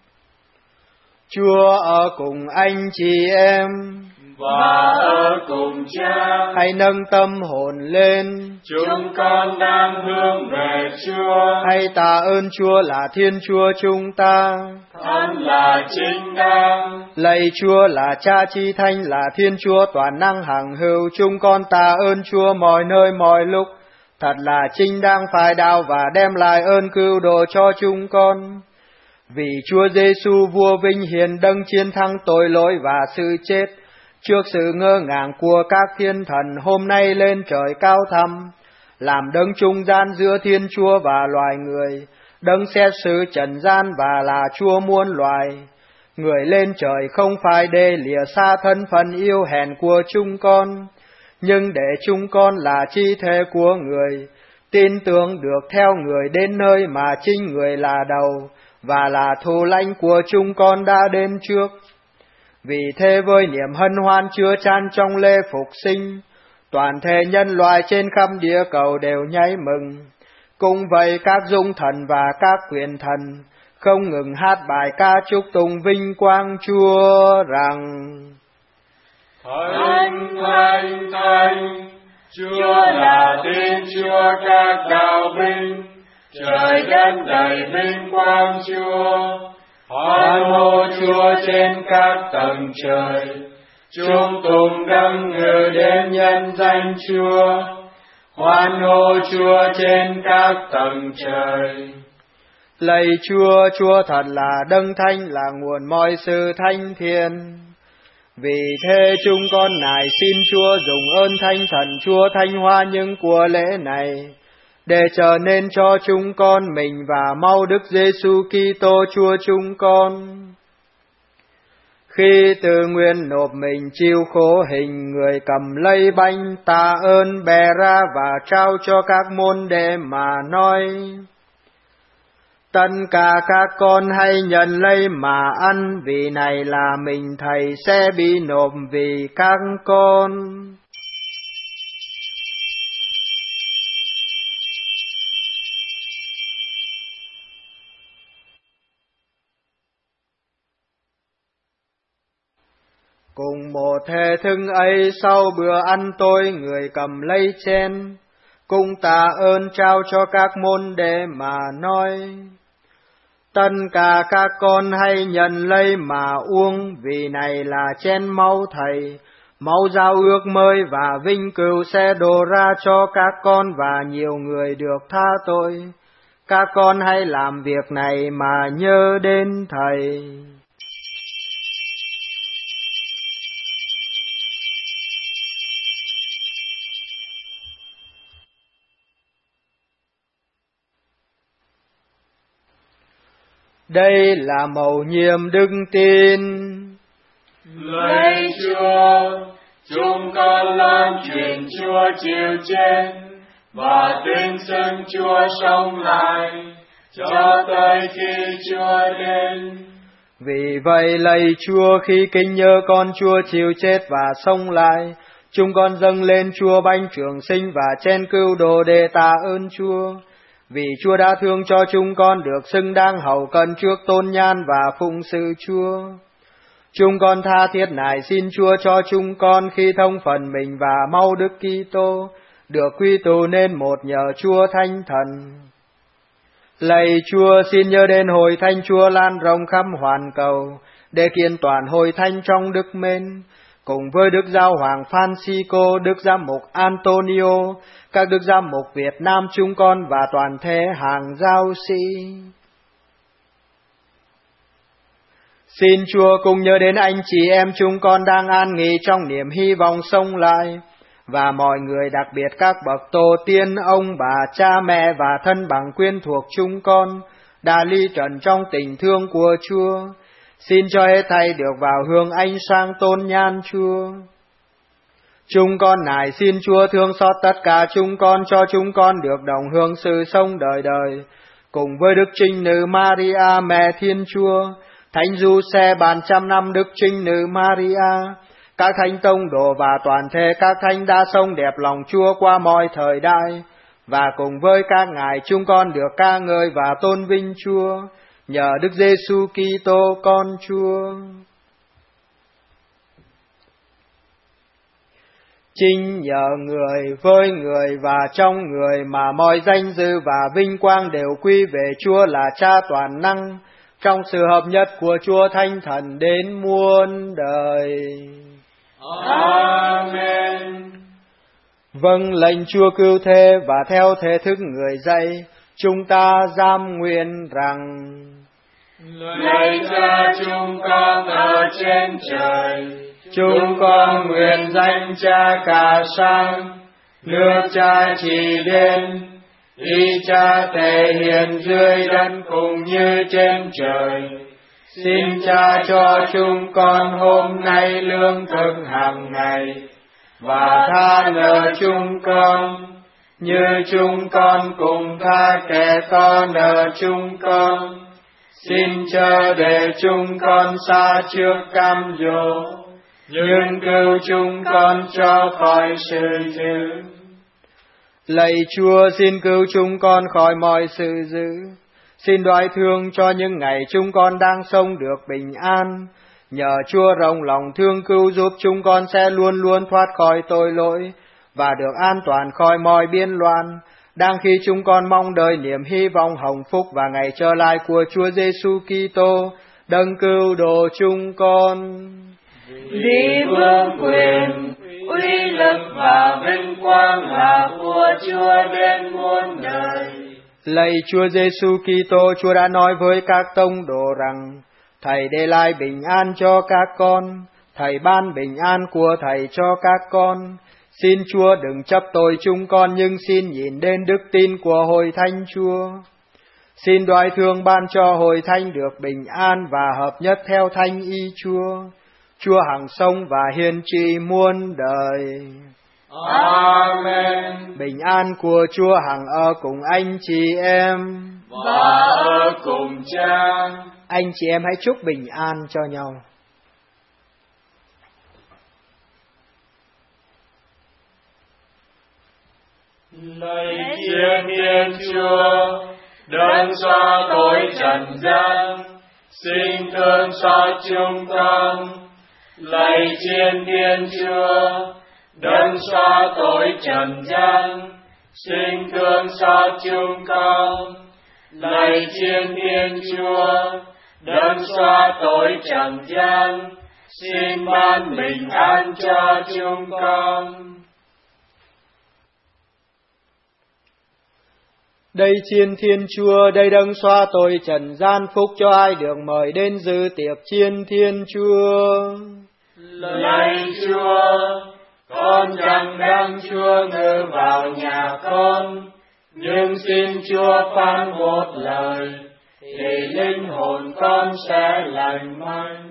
Chúa ở cùng anh chị em và ở cùng Cha. Hãy nâng tâm hồn lên. Chúng con đang hướng về Chúa. Hãy tạ ơn Chúa là Thiên Chúa chúng ta. Hắn là chính đáng. Lạy Chúa là Cha chi thánh, là Thiên Chúa toàn năng hằng hữu. Chúng con tạ ơn Chúa mọi nơi mọi lúc. Thật là chính đáng phải đạo và đem lại ơn cứu độ cho chúng con. Vì Chúa Giêsu vua vinh hiển đấng chiến thắng tội lỗi và sự chết, trước sự ngơ ngàng của các thiên thần hôm nay lên trời cao thăm, làm đấng trung gian giữa Thiên Chúa và loài người, đấng xét xử trần gian và là Chúa muôn loài. Người lên trời không phải để lìa xa thân phận yêu hèn của chúng con, nhưng để chúng con là chi thể của người, tin tưởng được theo người đến nơi mà chính người là đầu, và là thủ lãnh của chúng con đã đến trước. Vì thế với niềm hân hoan chứa chan trong lễ phục sinh, toàn thể nhân loại trên khắp địa cầu đều nháy mừng. Cũng vậy các dung thần và các quyền thần không ngừng hát bài ca chúc tụng vinh quang Chúa rằng: Thánh, thánh, thánh, Chúa là tên Chúa các đạo binh, trời đất đầy vinh quang Chúa. Hoan hô Chúa trên các tầng trời, chúng tùng đấng ngự đến nhân danh Chúa. Hoan hô Chúa trên các tầng trời. Lạy Chúa, Chúa thật là đấng thánh, là nguồn mọi sự thánh thiện. Vì thế chúng con nài xin Chúa dùng ơn Thánh Thần Chúa thanh hóa những của lễ này, để trở nên cho chúng con mình và mau Đức Giêsu Kitô Chúa chúng con. Khi tự nguyện nộp mình chịu khổ hình, người cầm lấy bánh tạ ơn bè ra và trao cho các môn đệ mà nói: Tất cả các con hãy nhận lấy mà ăn, vì này là mình Thầy sẽ bị nộp vì các con. Cùng một thể thức ấy, sau bữa ăn tối, người cầm lấy chén, cùng tạ ơn trao cho các môn đệ mà nói: Tất cả các con hãy nhận lấy mà uống, vì này là chén máu Thầy, máu giao ước mới và vinh cửu sẽ đổ ra cho các con và nhiều người được tha tội. Các con hãy làm việc này mà nhớ đến Thầy. Đây là mầu nhiệm đức tin. Lạy Chúa, chúng con lan truyền Chúa chịu chết và tin xưng Chúa sống lại cho tới khi Chúa đến. Vì vậy lạy Chúa, khi kính nhớ con Chúa chịu chết và sống lại, chúng con dâng lên Chúa bánh trường sinh và chén cưu đồ để tạ ơn Chúa. Vì Chúa đã thương cho chúng con được xứng đáng hầu cận trước tôn nhan và phụng sự Chúa. Chúng con tha thiết nài xin Chúa cho chúng con khi thông phần mình và mau Đức Kitô được quy tụ nên một nhờ Chúa Thánh Thần. Lạy Chúa, xin nhớ đến hội thánh Chúa lan rộng khắp hoàn cầu, để kiện toàn hội thánh trong đức mến, cùng với Đức Giáo Hoàng Francisco, Đức Giám mục Antonio, các Đức Giám mục Việt Nam chúng con và toàn thể hàng giáo sĩ. Xin Chúa cùng nhớ đến anh chị em chúng con đang an nghỉ trong niềm hy vọng sống lại, và mọi người, đặc biệt các bậc tổ tiên, ông bà, cha mẹ và thân bằng quyến thuộc chúng con đã ly trần trong tình thương của Chúa. Xin cho hết thảy được vào hương ánh sáng tôn nhan Chúa. Chúng con nài xin Chúa thương xót tất cả chúng con, cho chúng con được đồng hưởng sự sống đời đời, cùng với Đức Trinh Nữ Maria Mẹ Thiên Chúa, Thánh Giuse bàn trăm năm Đức Trinh Nữ Maria, các thánh tông đồ và toàn thể các thánh đã sống đẹp lòng Chúa qua mọi thời đại, và cùng với các ngài chúng con được ca ngợi và tôn vinh Chúa, nhờ Đức Giêsu Kitô con Chúa. Chính nhờ người, với người và trong người mà mọi danh dự và vinh quang đều quy về Chúa là Cha toàn năng, trong sự hợp nhất của Chúa Thánh Thần đến muôn đời. Amen. Vâng lệnh Chúa cứu thế và theo thể thức người dạy, chúng ta giam nguyện rằng: Lạy Cha chúng con ở trên trời, chúng con nguyện danh Cha cả sang, nước Cha chỉ đến, ý Cha thể hiện dưới đất cũng như trên trời. Xin Cha cho chúng con hôm nay lương thực hàng ngày, và tha nợ chúng con, như chúng con cùng tha kẻ có nợ chúng con. xin chờ để chúng con xa trước cam dỗ, nhưng cứu chúng con cho khỏi sự dữ. Lạy Chúa, xin cứu chúng con khỏi mọi sự dữ. Xin đoái thương cho những ngày chúng con đang sống được bình an. Nhờ Chúa rộng lòng thương cứu giúp chúng con sẽ luôn luôn thoát khỏi tội lỗi và được an toàn khỏi mọi biên loạn. Đang khi chúng con mong đợi niềm hy vọng hồng phúc và ngày trở lại của Chúa Giêsu Kitô, đấng cứu độ chúng con. Vì vương quyền, uy lực và vinh quang là của Chúa đến muôn đời. Lạy Chúa Giêsu Kitô, Chúa đã nói với các tông đồ rằng: Thầy để lại bình an cho các con, Thầy ban bình an của Thầy cho các con. Xin Chúa đừng chấp tội chúng con, nhưng xin nhìn đến đức tin của Hội Thánh Chúa. Xin đoái thương ban cho Hội Thánh được bình an và hợp nhất theo Thánh ý Chúa. Chúa hằng sống và hiền trị muôn đời. Amen. Bình an của Chúa hằng ở cùng anh chị em và ở cùng Cha. Anh chị em hãy chúc bình an cho nhau. Lạy Thiên Thiên Chúa, đấng xóa tội trần gian, xin thương xót chúng con. Lạy Thiên Thiên Chúa, đấng xóa tội trần gian, xin thương xót chúng con. Lạy Thiên Thiên Chúa, đấng xóa tội trần gian, xin ban bình an cho chúng con. Đây Chiên Thiên Chúa, đây đấng xóa tội trần gian, phúc cho ai được mời đến dự tiệc Chiên Thiên Chúa. Lạy Chúa, con chẳng đáng Chúa ngự vào nhà con, nhưng xin Chúa phán một lời, thì linh hồn con sẽ lành mạnh.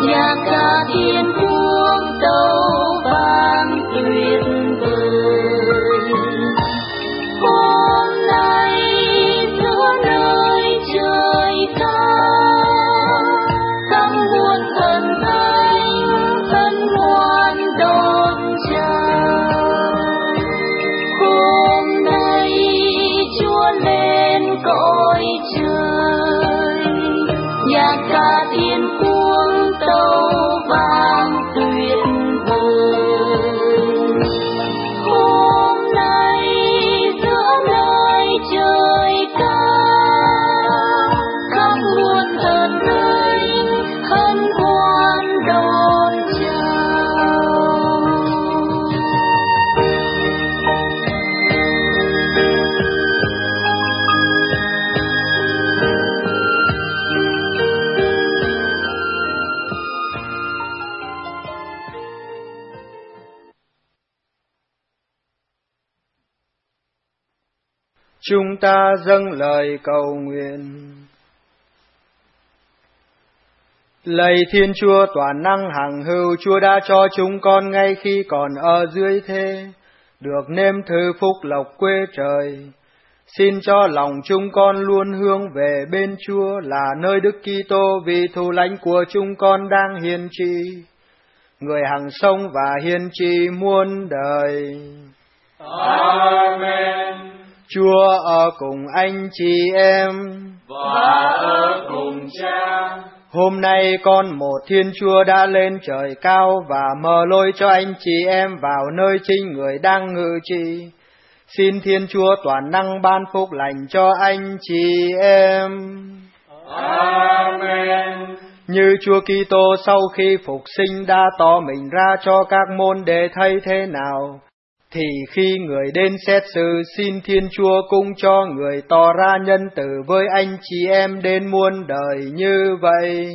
và cả thiên quốc tấu vang tuyệt vời. Hôm nay giữa nơi trời cao, khắp muôn thần thánh hân hoan đón chào. Hôm nay Chúa lên cõi trời, và cả thiên quốc tấu vang tuyệt vời. Hôm nay giữa nơi trời cao, khắp muôn thần thánh hân hoan đón chào. Chúng ta dâng lời cầu nguyện. Lạy Thiên Chúa toàn năng hằng hữu, Chúa đã cho chúng con ngay khi còn ở dưới thế được nếm thử phúc lộc quê trời. Xin cho lòng chúng con luôn hướng về bên Chúa, là nơi Đức Kitô vị thủ lãnh của chúng con đang hiền trị, người hằng sống và hiền trị muôn đời. Amen. Chúa ở cùng anh chị em và ở cùng Cha. Hôm nay con một Thiên Chúa đã lên trời cao và mở lối cho anh chị em vào nơi chính người đang ngự trị. Xin Thiên Chúa toàn năng ban phúc lành cho anh chị em. Amen. Như Chúa Kitô sau khi phục sinh đã tỏ mình ra cho các môn đệ thấy thế nào, thì khi người đến xét xử, xin Thiên Chúa cũng cho người tỏ ra nhân từ với anh chị em đến muôn đời như vậy.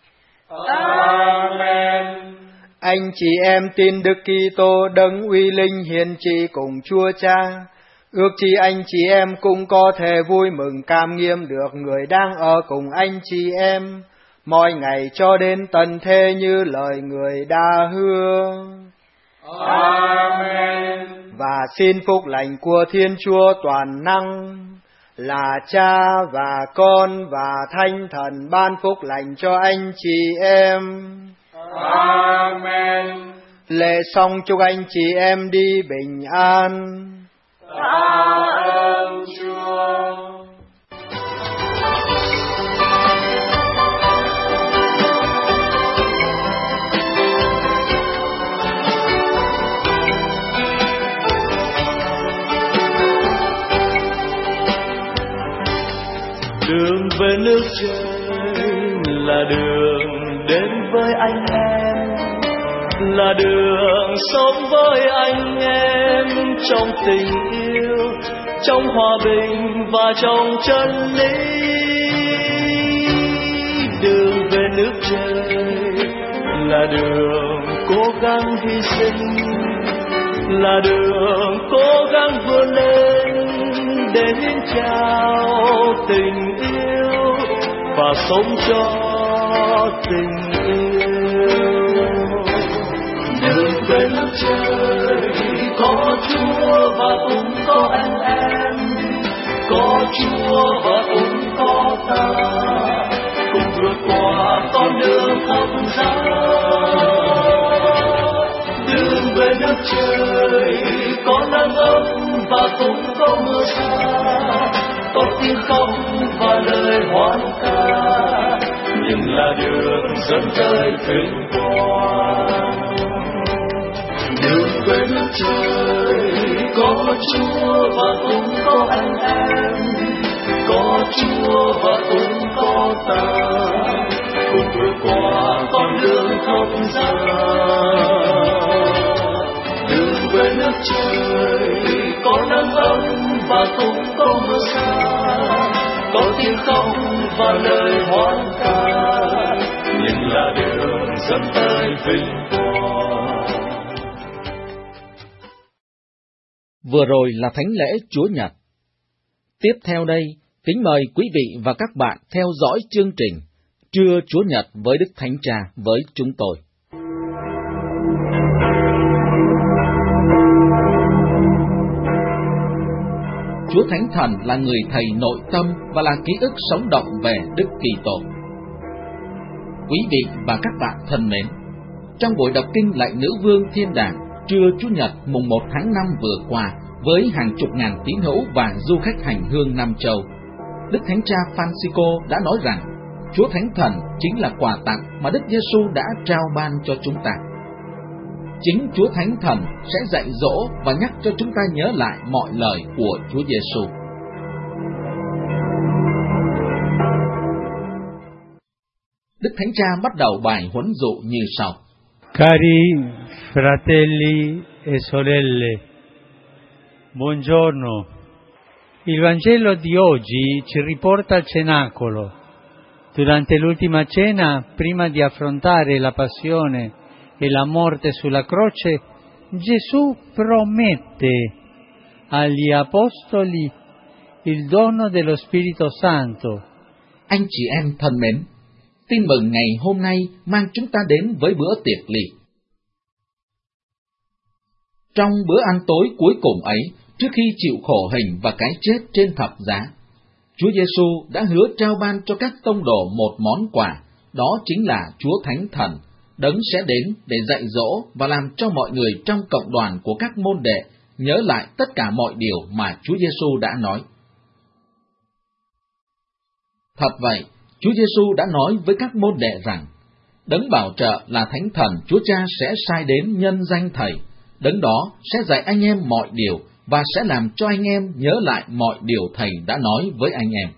Amen. Anh chị em tin Đức Kitô đấng uy linh hiền trị cùng Chúa Cha, ước chi anh chị em cũng có thể vui mừng cam nghiệm được người đang ở cùng anh chị em mọi ngày cho đến tận thế như lời người đã hứa. Amen. Và xin phúc lành của Thiên Chúa toàn năng là Cha và Con và Thánh Thần ban phúc lành cho anh chị em. Amen. Lễ xong chúc anh chị em đi bình an. Tạ ơn Chúa. Đường về nước trời là đường đến với anh em, là đường sống với anh em trong tình yêu, trong hòa bình và trong chân lý. Đường về nước trời là đường cố gắng hy sinh, là đường cố gắng vươn lên để hiến trao tình yêu và sống cho tình yêu. Đường về nước trời có Chúa và cũng có anh em, có Chúa và cũng có ta, cùng vượt qua con đường thập giá. Đường về nước trời có nắng ấm và cũng có mưa xa, có tiếng khóc và lời hoan ca, nhưng là đường dẫn tới vinh quang. Đường về nước trời có Chúa và cũng có anh em, có Chúa và cũng có ta, cùng vượt qua con đường thập giá. Đường về nước trời có nắng ấm và cũng có mưa xa, có tiếng khóc và lời hoan ca, nhưng là đường dẫn tới vinh quang. Vừa rồi là thánh lễ Chúa Nhật. Tiếp theo đây, kính mời quý vị và các bạn theo dõi chương trình Trưa Chúa Nhật với Đức Thánh Cha với chúng tôi. Chúa Thánh Thần là người Thầy nội tâm và là ký ức sống động về Đức Kitô. Quý vị và các bạn thân mến, trong buổi đọc kinh Lạy Nữ Vương Thiên Đàng trưa Chủ nhật mùng một tháng năm vừa qua, với hàng chục ngàn tín hữu và du khách hành hương Nam Châu, Đức Thánh Cha Francisco đã nói rằng Chúa Thánh Thần chính là quà tặng mà Đức Giêsu đã trao ban cho chúng ta. Chính Chúa Thánh Thần sẽ dạy dỗ và nhắc cho chúng ta nhớ lại mọi lời của Chúa Giêsu. Đức Thánh Cha bắt đầu bài huấn dụ như sau: Cari fratelli e sorelle, buongiorno. Il Vangelo di oggi ci riporta al cenacolo. Durante l'ultima cena, prima di affrontare la passione e la morte sulla croce, Gesù promette agli apostoli il dono dello Spirito Santo. Anh chị em thân mến, tin mừng ngày hôm nay mang chúng ta đến với bữa tiệc ly. Trong bữa ăn tối cuối cùng ấy, trước khi chịu khổ hình và cái chết trên thập giá, Chúa Giêsu đã hứa trao ban cho các tông đồ một món quà, đó chính là Chúa Thánh Thần, Đấng sẽ đến để dạy dỗ và làm cho mọi người trong cộng đoàn của các môn đệ nhớ lại tất cả mọi điều mà Chúa Giêsu đã nói. Thật vậy, Chúa Giêsu đã nói với các môn đệ rằng, Đấng bảo trợ là Thánh Thần Chúa Cha sẽ sai đến nhân danh Thầy, Đấng đó sẽ dạy anh em mọi điều và sẽ làm cho anh em nhớ lại mọi điều Thầy đã nói với anh em.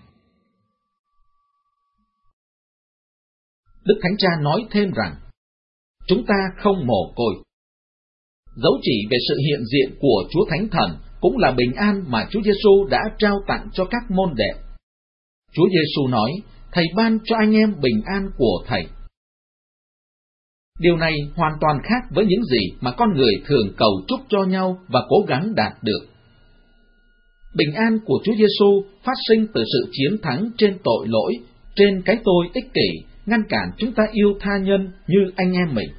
Đức Thánh Cha nói thêm rằng, chúng ta không mồ côi. Dấu chỉ về sự hiện diện của Chúa Thánh Thần cũng là bình an mà Chúa Giêsu đã trao tặng cho các môn đệ. Chúa Giêsu nói, Thầy ban cho anh em bình an của Thầy. Điều này hoàn toàn khác với những gì mà con người thường cầu chúc cho nhau và cố gắng đạt được. Bình an của Chúa Giêsu phát sinh từ sự chiến thắng trên tội lỗi, trên cái tôi ích kỷ, ngăn cản chúng ta yêu tha nhân như anh em mình.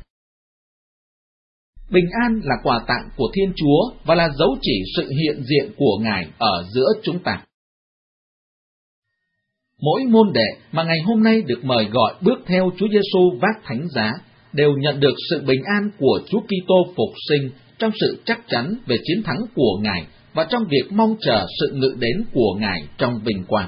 Bình an là quà tặng của Thiên Chúa và là dấu chỉ sự hiện diện của Ngài ở giữa chúng ta. Mỗi môn đệ mà ngày hôm nay được mời gọi bước theo Chúa Giêsu vác thánh giá đều nhận được sự bình an của Chúa Kitô phục sinh trong sự chắc chắn về chiến thắng của Ngài và trong việc mong chờ sự ngự đến của Ngài trong vinh quang.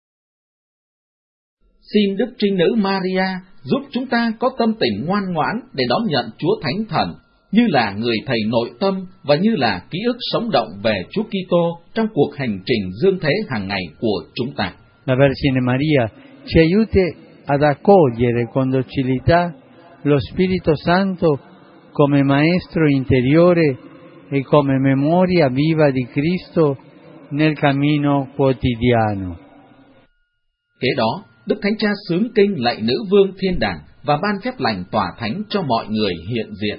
Xin Đức Trinh Nữ Maria giúp chúng ta có tâm tình ngoan ngoãn để đón nhận Chúa Thánh Thần như là người Thầy nội tâm và như là ký ức sống động về Chúa Kitô trong cuộc hành trình dương thế hàng ngày của chúng ta. La Vergine Maria ci aiuti ad accogliere con docilità lo Spirito Santo come maestro interiore e come memoria viva di Cristo nel cammino quotidiano. Kế đó, Đức Thánh Cha xướng kinh lạy Nữ Vương Thiên Đàng và ban phép lành tỏa thánh cho mọi người hiện diện.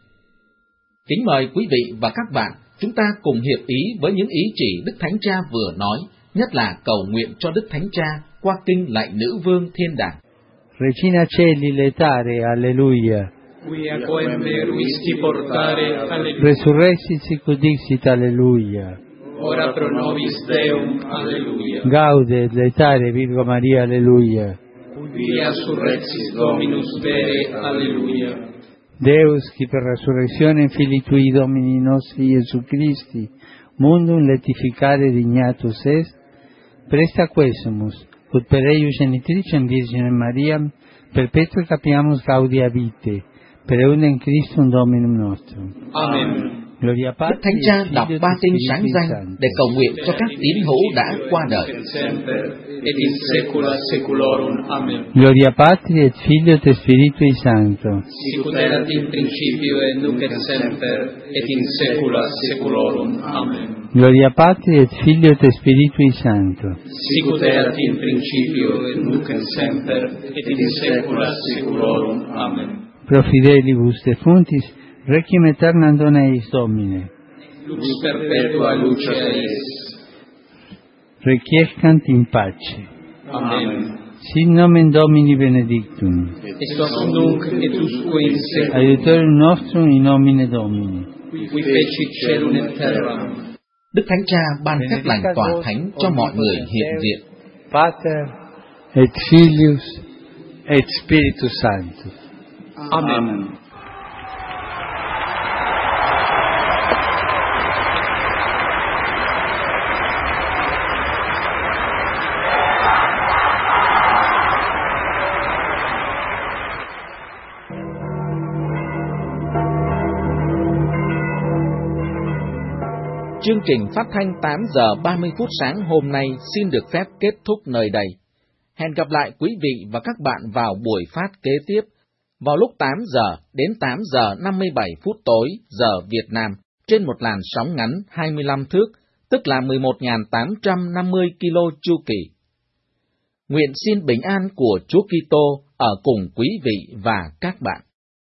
Kính mời quý vị và các bạn, chúng ta cùng hiệp ý với những ý chỉ Đức Thánh Cha vừa nói, nhất là cầu nguyện cho Đức Thánh Cha qua kinh lạy Nữ Vương Thiên Đàng. Regina Celi letare, alleluia. Quia quem meruisti portare, alleluia. Resurrexit sicut dixit, alleluia. Ora pro nobis Deum, alleluia. Gaude letare, Virgo Maria, alleluia. Via surrexis Dominus vere, alleluia. Deus, qui per resurrectione Filii Tui Domini nostri Iesu Christi, mundum letificare dignatus est, presta quesumus, ut per eius genitricem Virginem Mariam, perpetua capiamus gaudia vitae, per eundem Christum Dominum nostrum. Amen. Đức Thánh Cha đọc ba kinh sáng danh để cầu nguyện cho các tín hữu đã qua đời. Et in saecula saeculorum. Amen. Gloria Patri et Filio et Spiritui Sancto. Sicut erat in principio et nunc et semper et in saecula saeculorum. Amen. Gloria Patri et Filio et Spiritui Sancto. Sicut erat in principio et nunc et semper et in saecula saeculorum. Amen. Pro fidelibus defuntis requiem aeternam dona eis Domine. Lux perpetua luce eis. Requiescant in pace. Amen. Sit nomen Domini benedictum. Et hoc nunc et usque in seculum. Aiutorium nostrum in nomine Domini. Qui fecit caelum et terram. Đức Thánh Cha ban phép lành tỏa thánh cho mọi người hiện diện. Pater et Filius et Spiritus Sanctus. Amen. Chương trình phát thanh tám giờ ba mươi phút sáng hôm nay xin được phép kết thúc nơi đây. Hẹn gặp lại quý vị và các bạn vào buổi phát kế tiếp, vào lúc tám giờ đến tám giờ năm mươi bảy phút tối giờ Việt Nam, trên một làn sóng ngắn hai mươi lăm thước, tức là mười một nghìn tám trăm năm mươi ki lô chu kỳ. Nguyện xin bình an của Chúa Kitô ở cùng quý vị và các bạn.